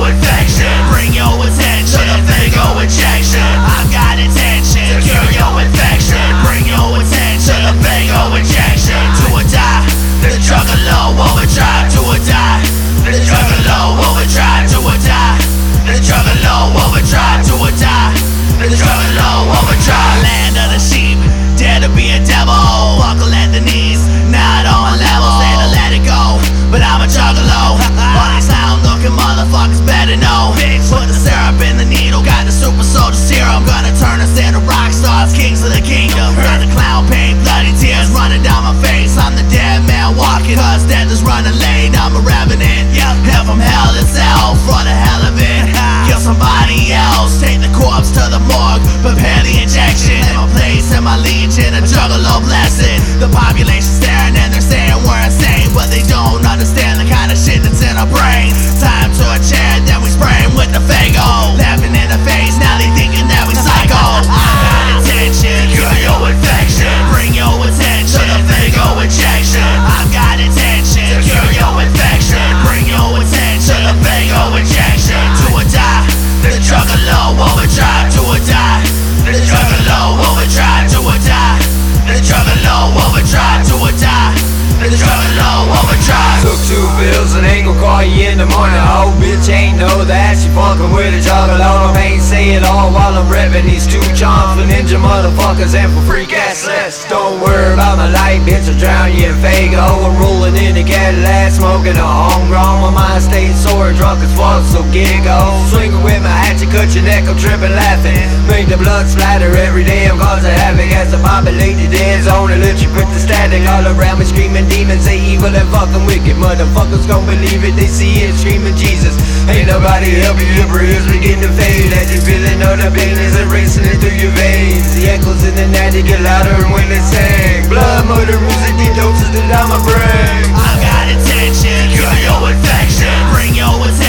infection. Bring your attention to the Faygo injection. I've got attention to cure your infection. Bring your attention to the Faygo injection. Do or die, the drug of low overdrive. Do or die, the drug of low overdrive. Do or die, the drug of low overdrive. Do or die, the drug of low overdrive. Land of the sheep, dare to be a devil. Buckle at the knees, not on level. Say to let it go, but I'm a juggalo. All these sound looking motherfuckers better know. Put the syrup in the needle, got the super soldier serum. Gonna turn us into rock stars, kings of the kingdom. Got the clown paint, bloody tears running down my face. I'm the dead man walking, cause death is running late. I'm a revenant, hell from hell itself, for the hell of it. Kill somebody else, take the corpse to the morgue, prepare the injection. In my place, in my legion, a juggalo blessing. The population's staring and they're saying we're insane, but they don't understand the kind of shit that's in our brain. Time to a chair, then we spray 'em with the Faygo. Laughing in the face, now they thinking that we psycho. Got attention, cure your infection. Bring your attention to the Faygo injection. I've got attention, cure your infection. Bring your attention to the Faygo injection. Do or die, the drug of low overdrive. Do or die, the drug of low overdrive. Do or die, the drug of low overdrive. Do or die, the drug of low overdrive. Took 2 pills and ain't gon' call you in the morning. Oh, bitch ain't know that she fucking with a juggalo. I ain't say it all while I'm reppin' these 2 charms for ninja motherfuckers and for freak ass less. Don't worry about my life, bitch, I'll drown you in Faygo. I'm rolling in a Cadillac, smoking a homegrown. My mind stays sore, drunk as fuck, so get go. Swinging with my hatchet, cut your neck, I'm trippin' laughing. Make the blood splatter every day, I'm causing havoc as I populate the dead zone and let you put the static all around me, screaming demons, they evil and fucking wicked. Motherfuckers gon' believe it, they see it, screaming Jesus. Ain't nobody helping you, your ears begin to fade as you feeling all the pain is erasing it through your veins. The echoes in the night, they get louder and when they sing. Blood, murder, music, deep doses to down my brain. I've got attention, cure your infection. Bring your attention